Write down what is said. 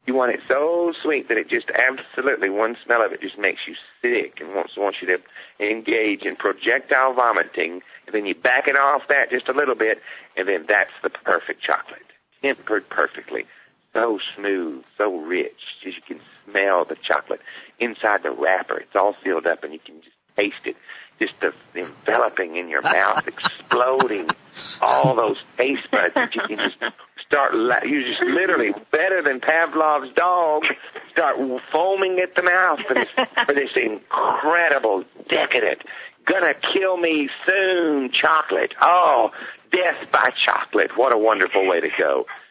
You want it so sweet that it just absolutely, one smell of it just makes you sick and wants you to engage in projectile vomiting. And then you back it off that just a little bit, and then that's the perfect chocolate. Tempered perfectly. So smooth, so rich. Just you can smell the chocolate inside the wrapper. It's all sealed up, and you can just taste it. Just the enveloping in your mouth, exploding, all those taste buds that you can just you just literally, better than Pavlov's dog, start foaming at the mouth for this incredible, decadent, gonna kill me soon chocolate. Oh, death by chocolate. What a wonderful way to go.